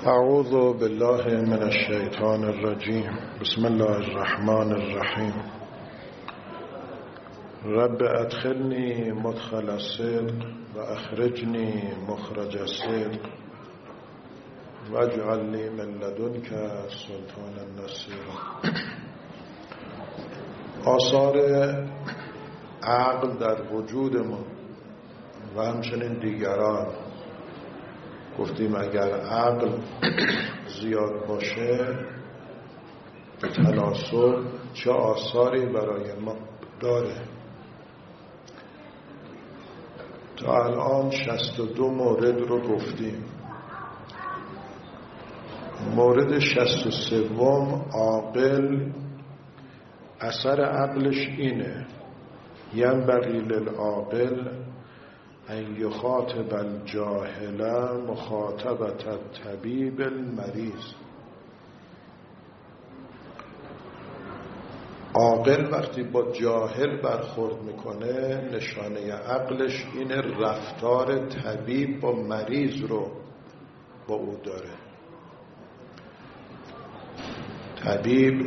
اعوذ بالله من الشیطان الرجیم. بسم الله الرحمن الرحیم. رب ادخلنی مدخل الصدق و اخرجنی مخرج الصدق واجعل لی من لدنک سلطانا نصیرا. آثار عقل در وجود ما و همچنین دیگران گفتیم اگر عقل زیاد باشه به تناسب چه آثاری برای ما داره. تا الان 62 مورد رو گفتیم. مورد 63 عاقل اثر عقلش اینه: ینبغی للعاقل ان یخاطب الجاهل مخاطبة الطبیب المریض. عاقل وقتی با جاهل برخورد میکنه نشانه عقلش اینه رفتار طبیب با مریض رو با او داره. طبیب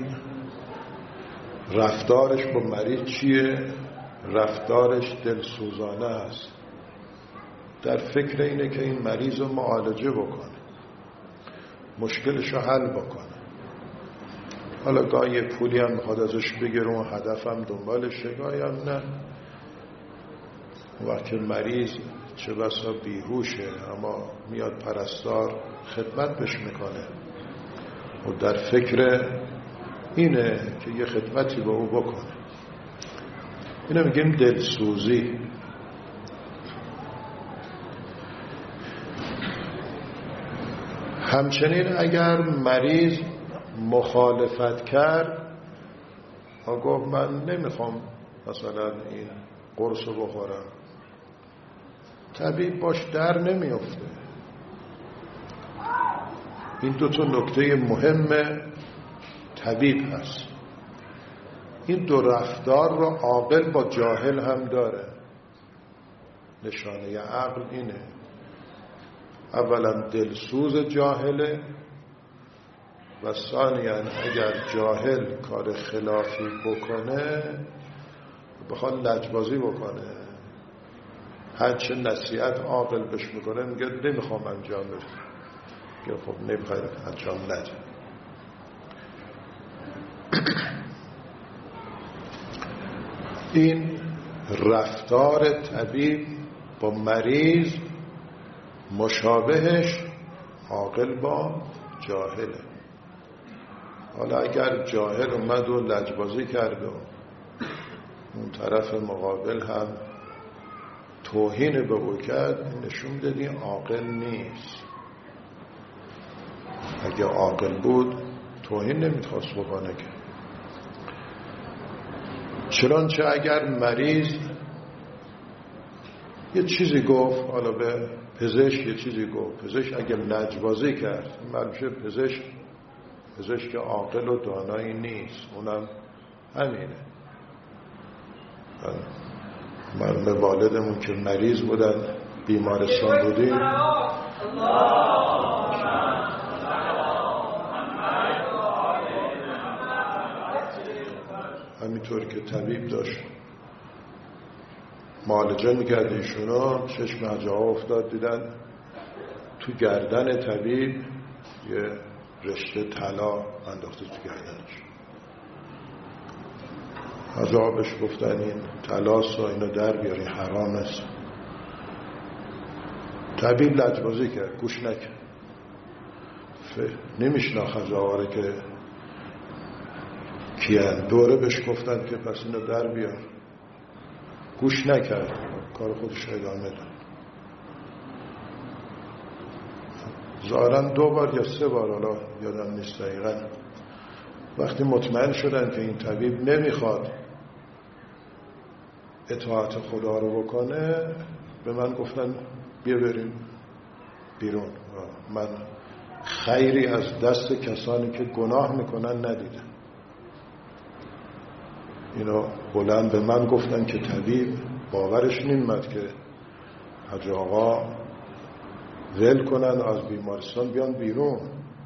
رفتارش با مریض چیه؟ رفتارش دلسوزانه است. در فکر اینه که این مریض رو معالجه بکنه، مشکلش رو حل بکنه. حالا گاهی یه پولی هم میخواد ازش بگیره و هدفم دنبالشه، گاهی هم نه. وقتی مریض چه بسا بیهوشه اما میاد پرستار خدمت بهش میکنه و در فکر اینه که یه خدمتی به او بکنه. اینو میگیم دلسوزی. همچنین اگر مریض مخالفت کرد و گفت من نمیخوام مثلا این قرص رو بخورم، طبیب باش در نمیفته. این دو تا نکته مهم طبیب هست. این دو رفتار رو عاقل با جاهل هم داره. نشانه عقل اینه: اولا دلسوز جاهله و ثانیاً اگر جاهل کار خلافی بکنه بخواد لجبازی بکنه، هرچه نصیحت عاقل بهش میکنه میگه نمیخوام انجام بدم، میگه خب نمیخوای انجام نده. این رفتار طبیب با مریض مشابهش عاقل با جاهله. حالا اگر جاهل اومد و لجبازی کرد و اون طرف مقابل هم توهین به او کرد، نشون دادی عاقل نیست. اگه عاقل بود توهین نمیخواست بکنه که. چنانچه اگر مریض یه چیزی گفت، حالا به پزشک یه چیزی گفت، پزشک اگه لجبازی کرد، معلومه پزشک عاقل و دانایی نیست. اونم همینه. معلومه والدمون که مریض بودن، بیمارستان بودیم، همینطور که طبیب داشت معالجه میکرد ایشونا، چشم هجاها افتاد، دیدن تو گردن طبیب یه رشته طلا انداخته تو گردنش. هجاها بهش گفتن این طلاست و اینو در بیاری، حرام است. طبیب لجبازی کرد، گوش نکرد. نمیشناخت هجاها که کیان. دوره بهش گفتن که پس اینو در بیار، گوش نکرد، کار خودش ادامه داد. ظاهراً 2 بار یا 3 بار، حالا یادم نیست دقیقاً، وقتی مطمئن شدن که این طبیب نمیخواد اطاعت خدا رو بکنه، به من گفتن بیا بریم بیرون. من خیری از دست کسانی که گناه میکنن ندیدم. اینو بلند به من گفتن که طبیب باورش نمیاد که حاج آقا ول کنن از بیمارستان بیان بیرون.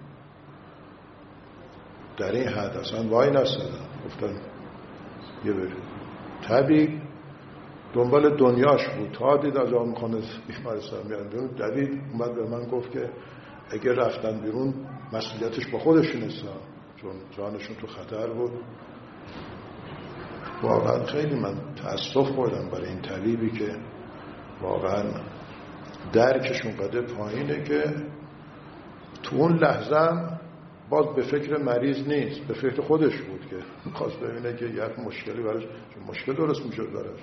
در این حد اصلا وای نستدن، گفتن یه برید. طبیب دنبال دنیاش بود، تا دید از آن میخوانه بیمارستان بیان بیرون، دوید اومد به من گفت که اگر رفتن بیرون مسئولیتش با خودشون است، چون جانشون تو خطر بود. واقعا خیلی من تأسف خوردم برای این طبیبی که واقعا درکشون قدر پایینه که تو اون لحظه باز به فکر مریض نیست، به فکر خودش بود که خواست ببینه که یک مشکلی براش، چون مشکل درست میشد براش.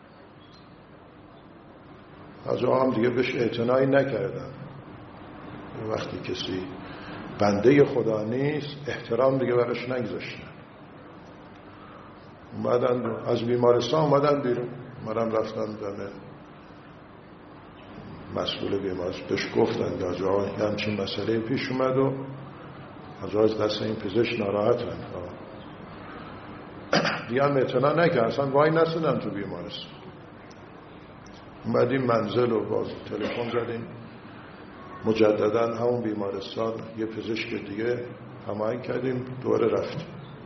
از هم دیگه بهش اعتنایی نکردن. وقتی کسی بنده خدا نیست احترام دیگه براش نگذاشتن. اومدن از بیمارستان اومدن بیرون، منم رفتم دم مسئول بیمارستان، بهش گفتن که آقا همچین مسئله پیش اومد و از دست این پزشک ناراحتن. دیگه هم اعتنا نکرد، اصلا وای نستدن تو بیمارستان. اومدیم منزل و باز تلفن زدیم مجددا همون بیمارستان یه پزشک دیگه هماهنگ کردیم، دوباره رفتیم.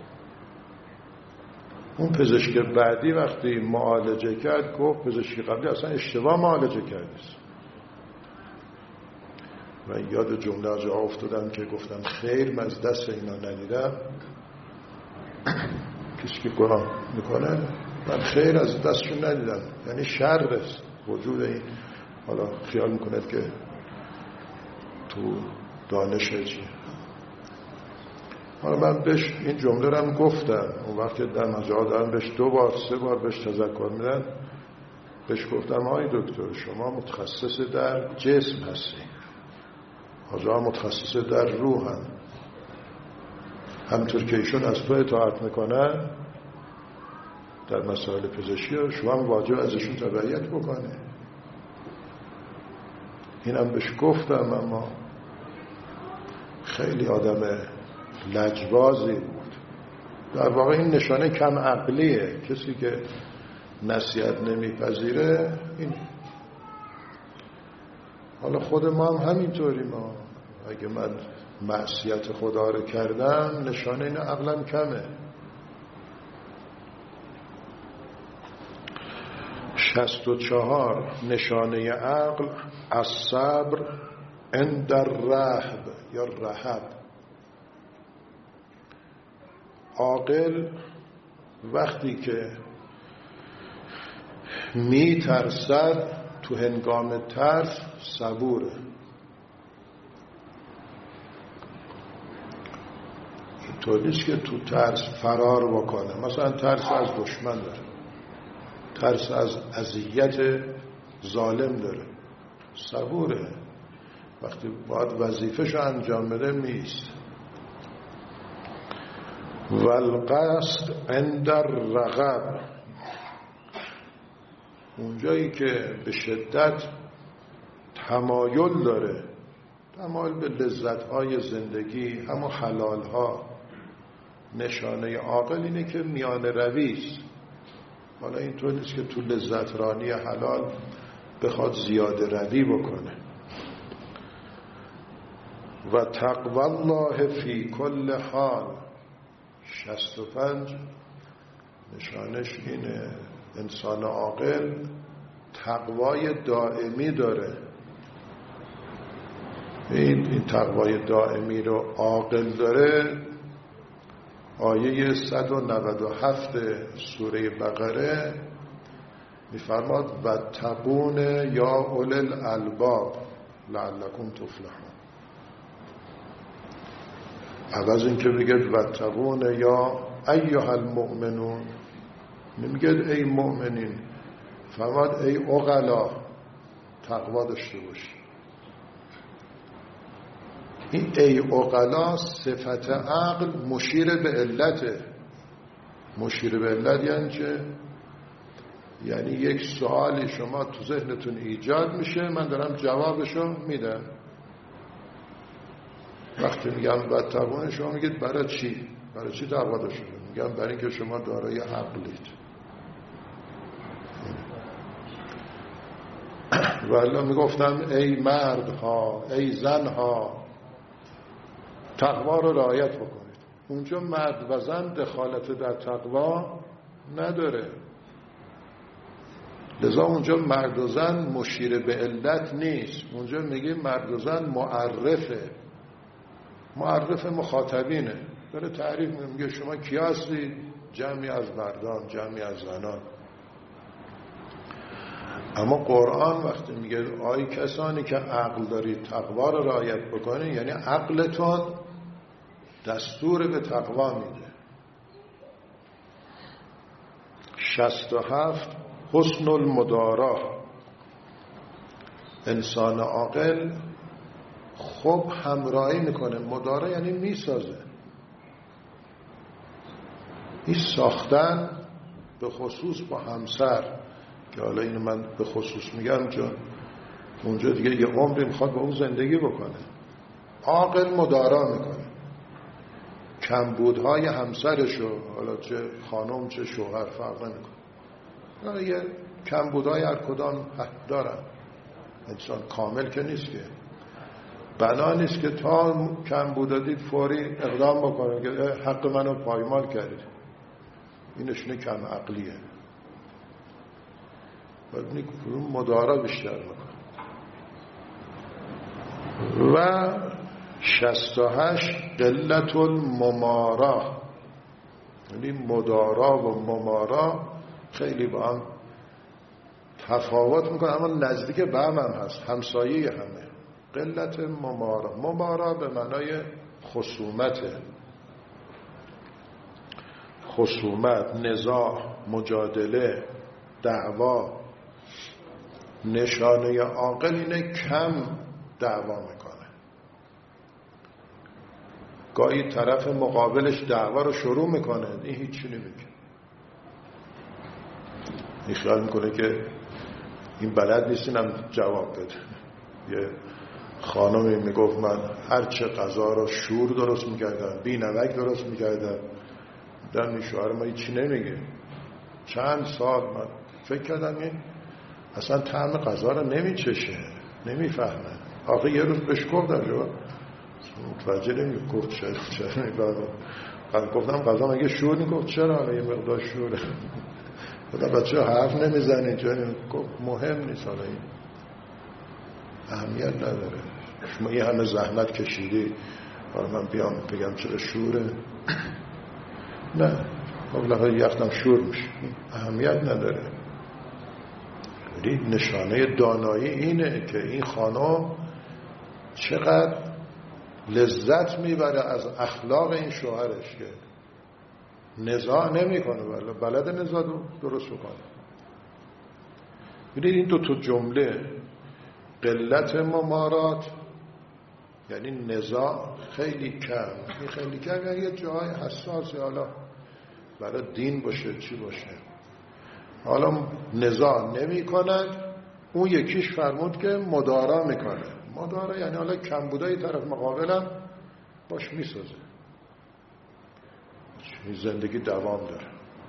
اون پزشک بعدی وقتی معالجه کرد گفت پزشکی قبلی اصلا اشتباه معالجه کردیست. و یاد جمله از جا افتادم که گفتم خیر من از دست اینا ندیدم. کسی که گناه میکنه من خیر از دستشون ندیدم، یعنی شر است وجود این. حالا خیال میکنه که تو دانش چیه. حالا من بهش این جمله رو هم گفتم اون وقت که در مجال دارم، بهش 2 بار 3 بار بهش تذکر میدن. بهش گفتم آقای دکتر شما متخصص در جسم هستی، حاضر متخصص در روح هم. همطور که ایشون از تو اطاعت میکنن در مسائل پزشکی، شما هم واجب ازشون تبعیت بکنه. اینم بهش گفتم، اما خیلی آدم لجبازی بود. در واقع این نشانه کم عقلیه. کسی که نصیحت نمیپذیره این. حالا خود ما هم همینطوری. ما اگه من معصیت خدا رو کردم نشانه این عقلم کمه. 64 نشانه عقل الصبر عند الرهب یا رهب. عاقل وقتی که می ترسد تو هنگام ترس صبوره. اینطور نیست که تو ترس فرار بکنه. مثلا ترس از دشمن داره، ترس از اذیت ظالم داره، صبوره. وقتی باید وظیفه‌شو انجام بده میست. والقصد عند الرغب، اونجایی که به شدت تمایل داره، تمایل به لذت‌های زندگی، همون حلال‌ها. نشانه عاقل اینه که میان رویست. حالا اینطور نیست که تو لذت رانی حلال بخواد زیاده روی بکنه. و تقوی الله فی کل حال. 65 نشانش اینه انسان عاقل تقوای دائمی داره. این تقوای دائمی رو عاقل داره. آیه 197 سوره بقره میفرماد واتقون یا اولی الالباب لعلکم تفلحون. عوض این که بگید واتقون یا ایها المؤمنون، نمیگید ای مؤمنین، فرماد ای عقلا تقوا داشته باشید. این ای عقلا صفت عقل مشیر به علته. مشیر به علت یعنی چه؟ یعنی یک سوالی شما تو ذهنتون ایجاد میشه، من دارم جوابشو میدم. وقتی میگم واتقون شما میگید برای چی؟ برای چی تقوا داشته؟ میگم برای اینکه شما دارای عقلید. ولی میگفتم ای مردها، ای زنها، تقوا رو رعایت بکنید. اونجا مرد و زن دخالت در تقوا نداره، لذا اونجا مرد و زن مشیر به علت نیست. اونجا میگه مرد و زن معرف مخاطبینه، داره تعریف میگه شما کیا هستید؟ جمعی از مردان، جمعی از زنان. اما قرآن وقتی میگه آی کسانی که عقل دارید تقوا رو رعایت بکنید، یعنی عقلتون دستور به تقوا میده. 67 حسن المدارا، انسان عاقل خوب همراهی میکنه. مدارا یعنی میسازه. این ساختن به خصوص با همسر، که حالا اینو من به خصوص میگم چون اونجا دیگه یه عمری میخواد با اون زندگی بکنه. عاقل مدارا میکنه کمبودهای همسرشو، حالا چه خانم چه شوهر فرق نمیکنه، یه کمبودهای هر کدام دارن. انسان کامل که نیست، که بنا نیست که تا کمبود دید فوری اقدام بکنه که حق منو پایمال کردید. این نشونه کم عقلیه. باید مدارا بیشتر میکنه. و 68 قلت الممارا، یعنی مدارا و ممارا خیلی با هم تفاوت میکنه، اما نزدیک به هم هست، همسایه همه. قلت ممارا، ممارا به معنای خصومت، نزاع، مجادله، دعوا. نشانه عاقل اینه کم دعوا میکنه. گاهی طرف مقابلش دعوا رو شروع میکنه، این هیچی نمیگه، این خیال میکنه که این بلد نیست اینم جواب بده. یه خانمی میگفت من هرچه غذا رو شور درست میکردم، بی نمک درست میکردم، در میشوهر ما هیچی نمیگه. چند سال من فکر کردم این اصلا طعم غذا رو نمیچشه، نمیفهمه. آخه یه روز بهش گفتم جو متوجه نمیگه، گفت چرا گفتم غذا مگه شور نی؟ گفت چرا حالا یه مقدار شوره. گفتم بچه حرف نمیزنی؟ گفت مهم نیست، حالا این اهمیت نداره. شما یه همه زحمت کشیدی حالا من بیام بگم چرا شوره؟ نه، بالاخره یختم شور میشه، اهمیت نداره. نشانه دانایی اینه که این خانم چقدر لذت میبره از اخلاق این شوهرش که نزاع نمیکنه، بلد نزاع درست بکنه. ببینید این دو تا جمله، قلت ممارات یعنی نزاع خیلی کم، این خیلی کم یعنی یه جای حساسی، حالا برای دین باشه چی باشه، حالا نزاع نمی کند. اون یکیش فرمود که مدارا میکنه. مدارا یعنی حالا کمبودای طرف مقابلم باش میسازه، زندگی دوام داره.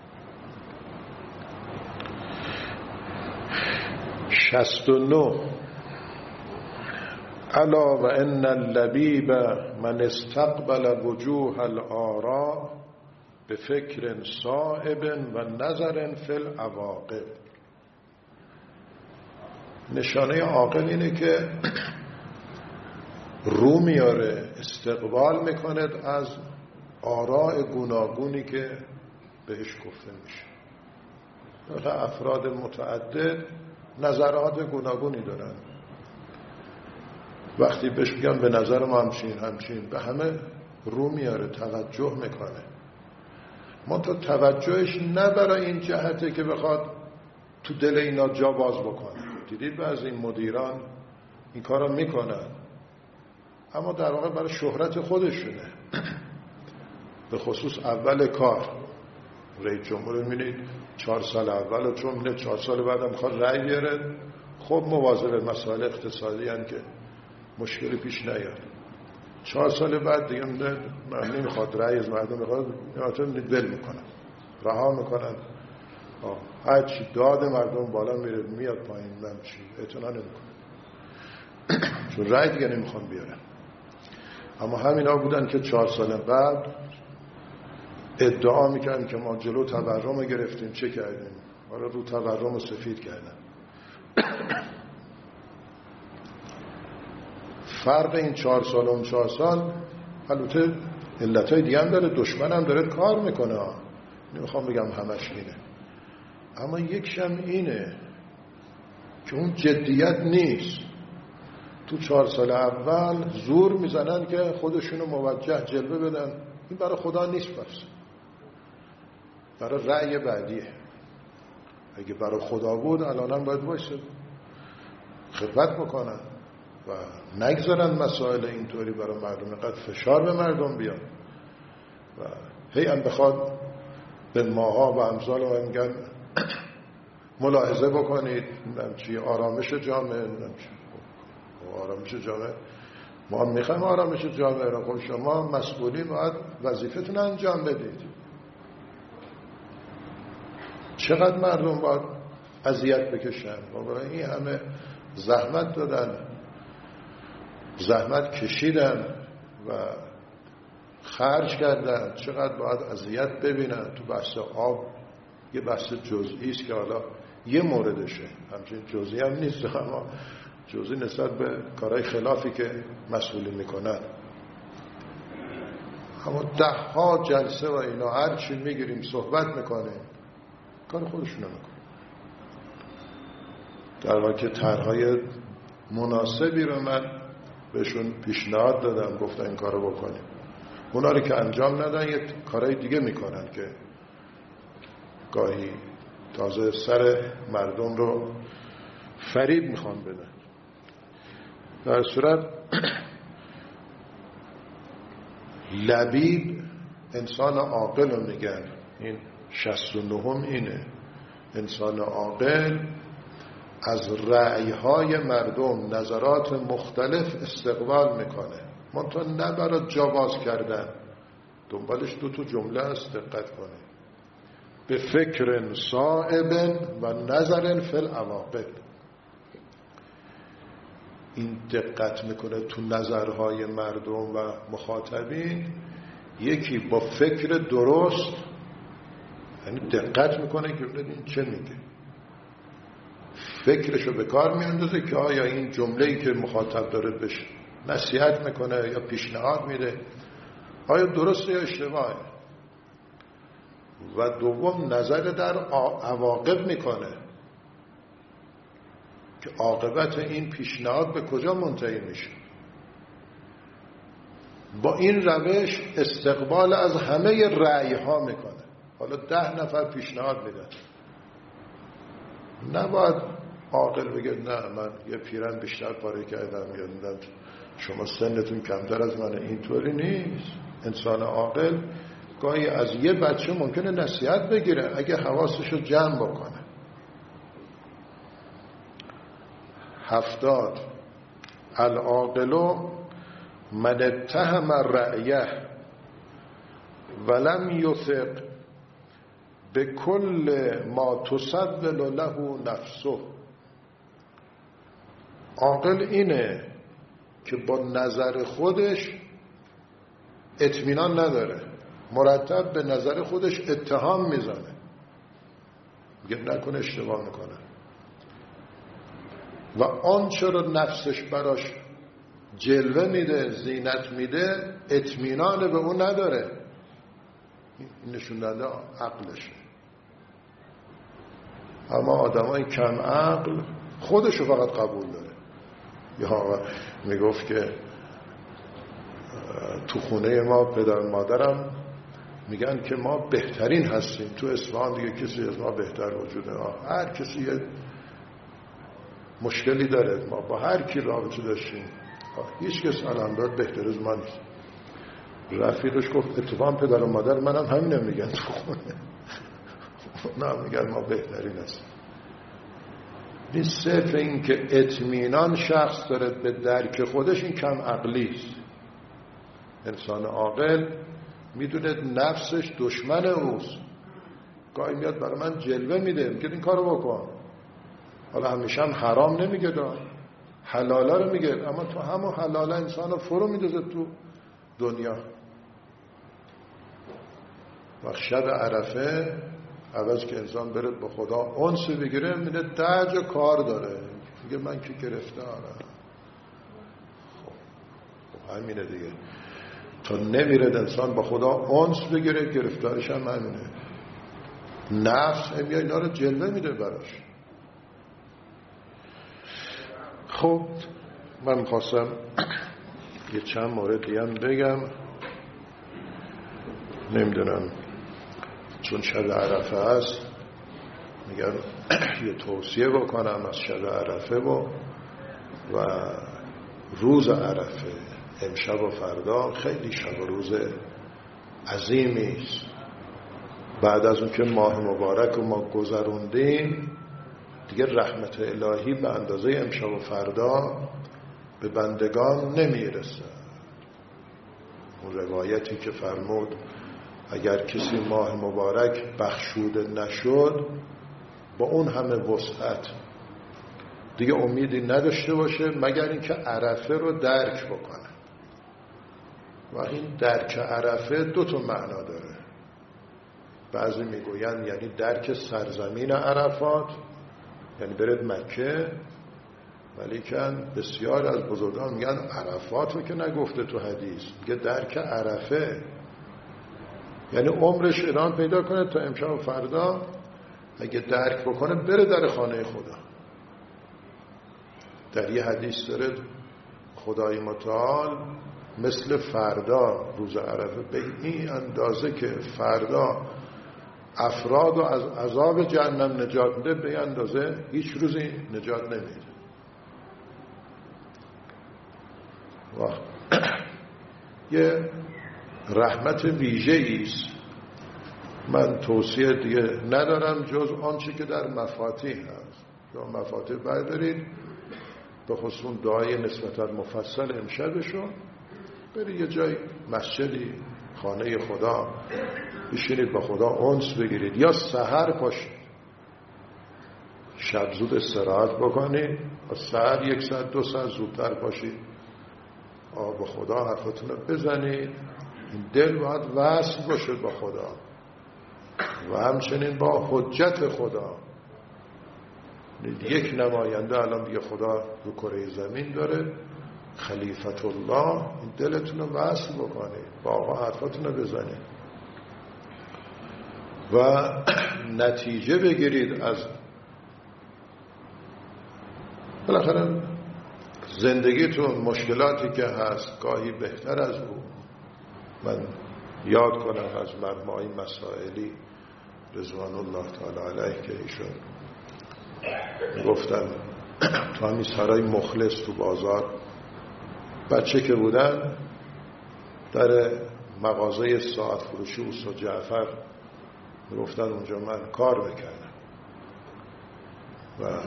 69 الا و ان اللبیب من استقبل وجوه الآراء به فکر صائب و نظر فی العواقب. نشانه عاقل اینه که رو میاره، استقبال میکند از آراء گوناگونی که بهش گفته میشه. افراد متعدد نظرات گوناگونی دارن، وقتی بهش میگن به نظر ما همچین به همه رو میاره، توجه میکنه. منتها توجهش نه برای این جهته که بخواد تو دل اینا جا باز بکنه. دیدید بعضی این مدیران این کار رو میکنن، اما در واقع برای شهرت خودشونه. به خصوص اول کار رئیس جمهور میبینید 4 سال اول، چون میبینید 4 سال بعد هم میخواد رأی بیاره، خب مواظب مسائل اقتصادی هستند که مشکلی پیش نیاد. 4 سال بعد دیگه من نمیخواد رأی از مردم، میخواد ول میکنن، رها میکنن، هرچی داد مردم بالا میره میاد پایین، من چی اعتنا نمیکنه. چون رأی دیگه نمیخوان بیارن. اما همینا بودن که 4 سال قبل ادعا میکردن که ما جلو تورم گرفتیم. چه کردیم؟ آره رو تورم سفید کردن. فرق این 4 سال و اون 4 سال البته علتهای دیگه هم داره، دشمن هم داره کار میکنه، نمیخوام بگم همش اینه، اما یکشم اینه که اون جدیت نیست. تو 4 سال اول زور میزنن که خودشونو موجه جلوه بدن. این برای خدا نیست، بس برای رأی بعدیه. اگه برای خدا بود الانم باید وایسه خدمت بکنن و نگذارن مسائل اینطوری برای مردم قد فشار به مردم بیان و هی هم بخواد به ماها و امثال و میگن ملاحظه بکنید چی آرامش جامعه، آرامش جامعه ما هم میخوایم آرامش جامعه را. خب شما مسئولین باید وظیفتون انجام بدید. چقدر مردم باید اذیت بکشن؟ بابا این همه زحمت دادن، زحمت کشیدن و خرج کردن، چقدر باید اذیت ببینن؟ تو بحث آب یه بحث جزئی است که حالا یه موردشه، همچنین جزئی هم نیست، اما جزئی نسبت به کارهای خلافی که مسئولین میکنن. اما 10 جلسه و اینا هر چی میگیریم صحبت میکنیم، کار خودشونو میکنن. در واقع که طرحهای مناسبی رو من بهشون پیشنهاد دادم، گفتن این کارو بکنیم. اونا رو که انجام ندن یه کارهای دیگه میکنن که گاهی تازه سر مردم رو فریب میخوان بدن. در صورت لبیب انسان عاقل رو میگن. این 69 اینه. انسان عاقل از رأیهای مردم، نظرات مختلف استقبال میکنه، منتها نه برای جا باز کردن. دنبالش 2 جمله است، دقت کنه: به فکر صائب و نظر فی العواقب. این دقت میکنه تو نظرهای مردم و مخاطبین. یکی با فکر درست، یعنی دقت میکنه که ببینید چه میگه، فکرشو به کار میاندازه که آیا این جمله‌ای که مخاطب داره بهش نصیحت میکنه یا پیشنهاد میده آیا درسته یا اشتباهه. و دوم نظر در عواقب میکنه که عاقبت این پیشنهاد به کجا منتهی میشه. با این روش استقبال از همه رأی ها میکنه. حالا 10 نفر پیشنهاد میدن، نباید عاقل بگه نه من یه پیرن بیشتر پاره کردم یا دیدم شما سنتون کمتر از منه. اینطوری نیست. انسان عاقل گاهی از یه بچه ممکنه نصیحت بگیره اگه حواسشو جمع بکنه. 70 العاقل من اتهم رأیه ولم یثق به کل ما تسول له نفسه. عاقل اینه که با نظر خودش اطمینان نداره، مرتب به نظر خودش اتهام میزنه، میگه نکنه اشتباه میکنه و آنچه رو نفسش براش جلوه میده، زینت میده، اطمینان به اون نداره. این نشون داده عقلشه. اما آدمای کم عقل خودشو فقط قبول داره. یا میگفت که تو خونه ما پدر مادرم میگن که ما بهترین هستیم، تو اصفهان دیگه کسی از ما بهتر وجود نداره. هر کسی یه مشکلی داره، ما با هر کی رابطه داشتیم هیچ کس الان بهتر از ما نیست. رفیقش گفت اتفاقا پدر و مادر منم همینه میگن تو خونه، نه میگن ما بهترین هستیم. این صرف این که اطمینان شخص داره به درک خودش، این کم عقلی است. انسان عاقل میدونه نفسش دشمن اوست، گاهی میاد برای من جلوه میده، میگه این کارو بکن. حالا همیشه هم حرام نمیگه، حلالا رو میگه، اما تو همون حلالا انسان رو فرو میدازه تو دنیا. وقت شب عرفه عوض که انسان بره به خدا انس بگیره، میده 10 جا کار داره، میگه من که گرفتارم. خب همینه دیگه، تا نمیره انسان با خدا انس بگیره، گرفتارش هم همینه. نفس همین اینا رو جلوه میده براش. خب من میخواستم یه چند مورد دیگه هم بگم، نمیدونم چون شب عرفه هست میگم یه توصیه بکنم از شب عرفه و روز عرفه. امشب و فردا خیلی شب و روز عظیمی است. بعد از اون که ماه مبارک ما گذروندیم دیگه رحمت الهی به اندازه امشب و فردا به بندگان نمیرسه. اون روایتی که فرمود اگر کسی ماه مبارک بخشوده نشد با اون همه وسعت دیگه امیدی نداشته باشه مگر اینکه عرفه رو درک بکنه. و این درک عرفه 2 تا معنا داره. بعضی میگوین یعنی درک سرزمین عرفات، یعنی برید مکه، ولیکن بسیار از بزرگان میگن عرفات رو که نگفته تو حدیث، میگه درک عرفه، یعنی عمرش ادامه پیدا کنه تا امشب و فردا اگه درک بکنه بره در خانه خدا. در یه حدیث داره خدای متعال مثل فردا روز عرفه به این اندازه که فردا افراد و از عذاب جهنم نجات میده به این اندازه هیچ روزی نجات نمیده. یه رحمت ویژه‌ای است. من توصیه دیگه ندارم جز آنچه که در مفاتیح هست. یا مفاتیح بردارید به خصوص دعای نسبتا مفصل امشبشو، برید یه جای مسجدی، خانه خدا بشینید با خدا انس بگیرید، یا سحر پاشید شب زود استراحت بکنید و سحر 1 ساعت 2 ساعت زودتر پاشید با خدا حرفتون رو بزنید. این دل باید وصل باشه با خدا و همچنین با حجت خدا. یک نماینده الان دیگه خدا رو کره زمین داره، خلیفت الله، این دلتون رو وصل بکنید با آقا حرفتون رو بزنید و نتیجه بگیرید از بالاخره زندگیتون. مشکلاتی که هست گاهی بهتر از او. من یاد کنم از مرحوم آقای مسائلی رضوان الله تعالی علیه که ایشون گفتن تو همین سرای مخلص تو بازار بچه که بودن در مغازه ساعت فروشی استاد جعفر گفتن اونجا من کار میکردم و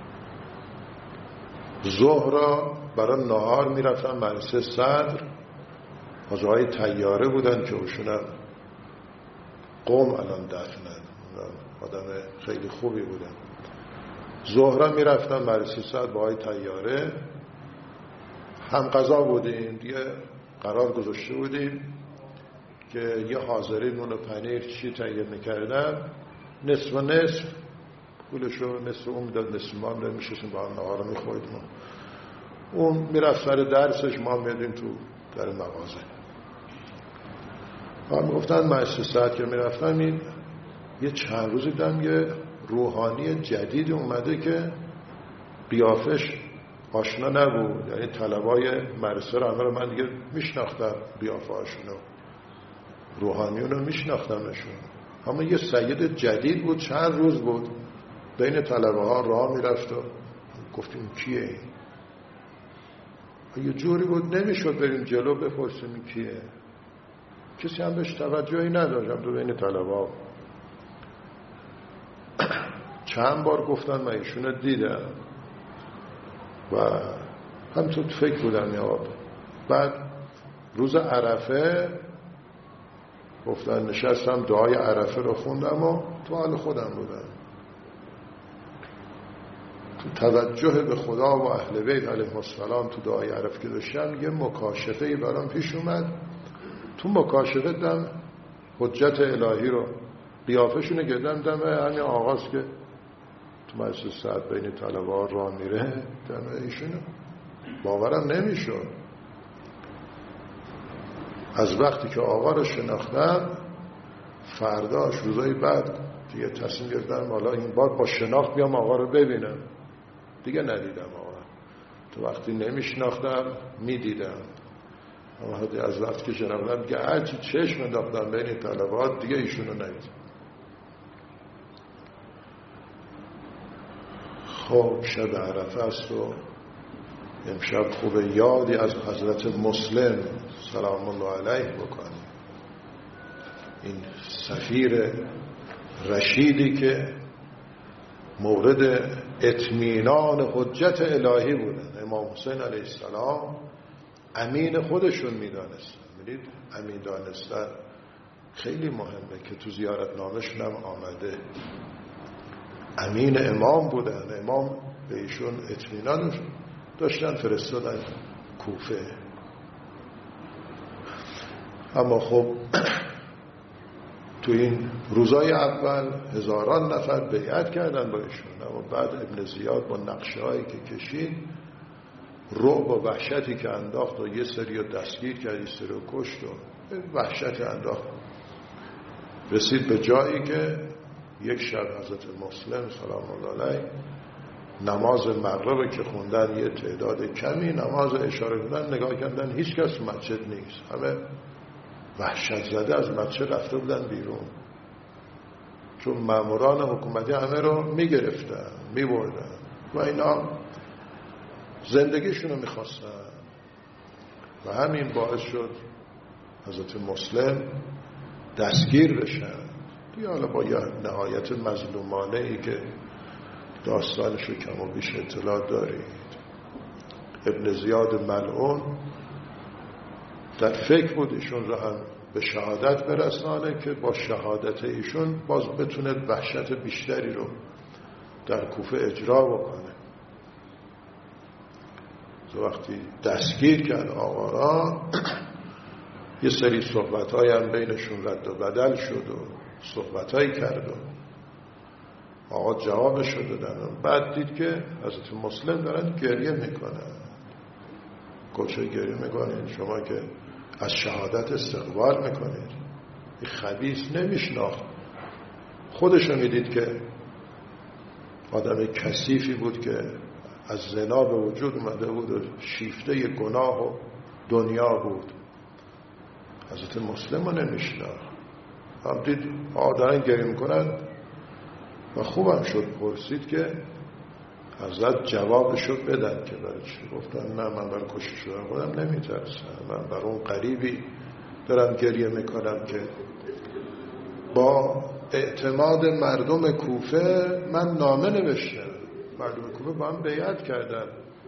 ظهر را برای نهار میرفتن مدرسه صدر. حاجی‌های طیاره بودن که اوشونم قوم الان دفنن، آدم خیلی خوبی بودن. ظهر میرفتن مدرسه صدر با های طیاره، هم غذا بودیم دیگه، قرار گذاشته بودیم که یه حاضری نون و پنیر چی تهیه میکردن، نصف و نصف پولشو نصف اون میداد نصف ما هم میشستیم با هم نهار رو میخوردیم. اون میرفت سر درسش، ما میدیم تو در مغازه. ما میگفتن مدرسه صدر که میرفتم این یه چند روزی دیدم یه روحانی جدید اومده که قیافش آشنا نبود، یعنی طلبای مدرسه رو همه رو من دیگه میشناختم، قیافه هاشونو روحانیون رو میشناختمشون، اما یه سید جدید بود، چند روز بود بین طلبه ها راه میرفت و گفتیم کیه این؟ یه جوری بود نمیشد بریم جلو بپرسیم این کیه، کسی هم بهش توجهی نداشتم تو بین طلبه ها. چند بار گفتن من ایشونو دیدم و هم تو فکر بودم یا بعد روز عرفه گفتن نشستم دعای عرفه رو خوندم و تو حال خودم بودم، تو توجه به خدا و اهل بیت علیهم السلام تو دعای عرف که داشتم یه مکاشفه‌ای برام پیش اومد. تو مکاشفه دم حجت الهی رو قیافشونه گردم دم همین آغاز که تو مجلس سعد بین طلبه ها راه میره دم ایشونو باورم نمیشد. از وقتی که آقا رو شناختم فرداش روزای بعد دیگه تصمیم گرفتم حالا این بار با شناخت بیام آقا رو ببینم. دیگه ندیدم آقا. تو وقتی نمیشناختم میدیدم، اما از وقتی که شناختم دیگه هرچی چشم انداختم بین طلبات دیگه ایشونو ندیدم. خب شب عرفه است و امشب خوب یادی از حضرت مسلم سلام الله علیه بکنیم. این سفیر رشیدی که مورد اطمینان حجت الهی بودن. امام حسین علیه السلام امین خودشون میدانستن. میدید امین دانستن خیلی مهمه که تو زیارت نامشون هم آمده. امین امام بودن. امام به ایشون اطمینان داشتن، فرستادن کوفه. اما خب تو این روزای اول هزاران نفر بیعت کردن با ایشون، اما بعد ابن زیاد با نقشه هایی که کشید، رعب و وحشتی که انداخت و یه سری رو دستگیر کرد، یه سری رو کشت و وحشتی انداخت، رسید به جایی که یک شب حضرت مسلم سلام الله علیه نماز مغرب که خوندن، یه تعداد کمی نماز اشاره بودن، نگاه کردن هیچ کس مسجد نیست، همه وحشت زده از مسجد رفته بودن بیرون، چون ماموران حکومتی همه رو میگرفتن میبردن و اینا زندگیشون رو میخواستن و همین باعث شد حضرت مسلم دستگیر بشن دیگه. حالا با یه نهایت مظلومانه ای که داستانشو کم و بیش اطلاع دارید. ابن زیاد ملعون در فکر بود ایشون را هم به شهادت برسانه که با شهادت ایشون باز بتونه وحشت بیشتری رو در کوفه اجرا بکنه. وقتی دستگیر کرد آقا را، یه سری صحبت‌های هم بینشون رد و بدل شد و صحبت‌هایی کرد و آقا جوابش رو دادن. بعد دید که حضرت مسلم دارن گریه میکنن. گفت گریه میکنید شما که از شهادت استقبال میکنید؟ این خبیث نمیشناخت، خودشو میدید که آدم کثیفی بود که از زنا به وجود اومده بود و شیفته گناه و دنیا بود. حضرت مسلم رو نمیشناخت. هم دید دارن گریه میکنن و خوبم شد پرسید که حضرت جوابشو بدن که برای چی. گفتن نه من برای کشته شدن خودم نمیترسم، من برای اون قریبی دارم گریه میکنم که با اعتماد مردم کوفه من نامه نوشتم. مردم کوفه با هم بیعت کردن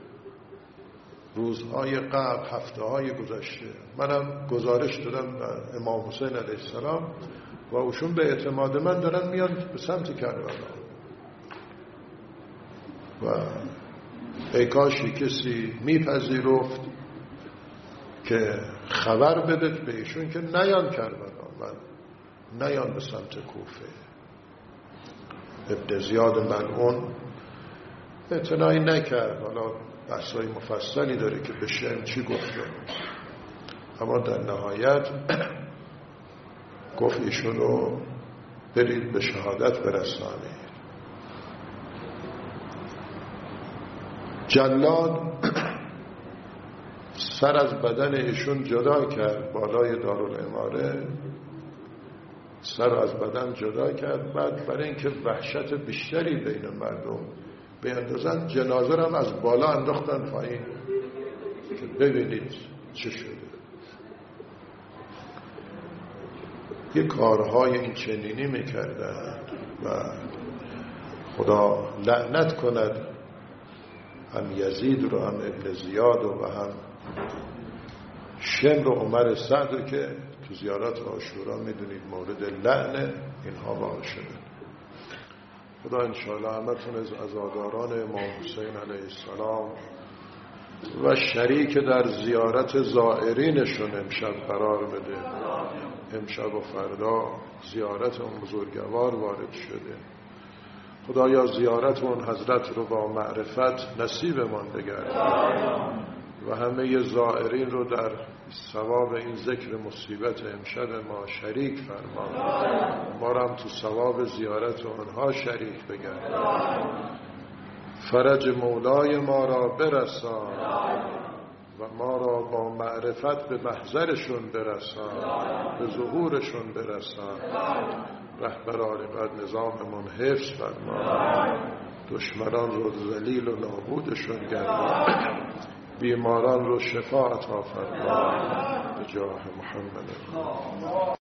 روزهای قبل، هفته‌های گذشته. منم گزارش دادم به امام حسین علیه السلام و اوشون به اعتماد من دارن میان به سمت کربلا و ای کاشی کسی میپذیرفت که خبر بده به ایشون که نیان کربلا، من نیان به سمت کوفه. ابن زیاد ملعون اعتنایی نکرد. حالا بحثای مفصلی داره که بشه چی گفته، اما در نهایت گفت ایشون رو برید به شهادت برسانید. جلاد سر از بدن ایشون جدا کرد، بالای دارالعماره سر از بدن جدا کرد. بعد برای اینکه وحشت بیشتری بین مردم بیندازن، جنازه رو هم از بالا انداختن پایین که ببینید چه شده. یه کارهای این چنینی میکردن و خدا لعنت کند هم یزید رو، هم ابن زیاد و هم شمر و عمر سعد که تو زیارت عاشورا میدونید مورد لعن اینها واقع شده. خدا انشاءالله همتون از عزاداران امام حسین علیه السلام و شریک در زیارت زائرینشون امشب قرار بده. امشب و فردا زیارت اون بزرگوار وارد شده. خدایا زیارت اون حضرت رو با معرفت نصیبمان بگردان و همه زائرین رو در ثواب این ذکر مصیبت امشب ما شریک فرما. ما را هم تو ثواب زیارت اونها شریک بگردان. فرج مولای ما را برسان و ما را با معرفت به محضرشون برسان، به ظهورشون برسان. رهبران بعد نظاممون حفظ فرما، دشمنان رو ذلیل و نابودشون گردان، بیماران رو شفا عطا فرما به جاه محمد.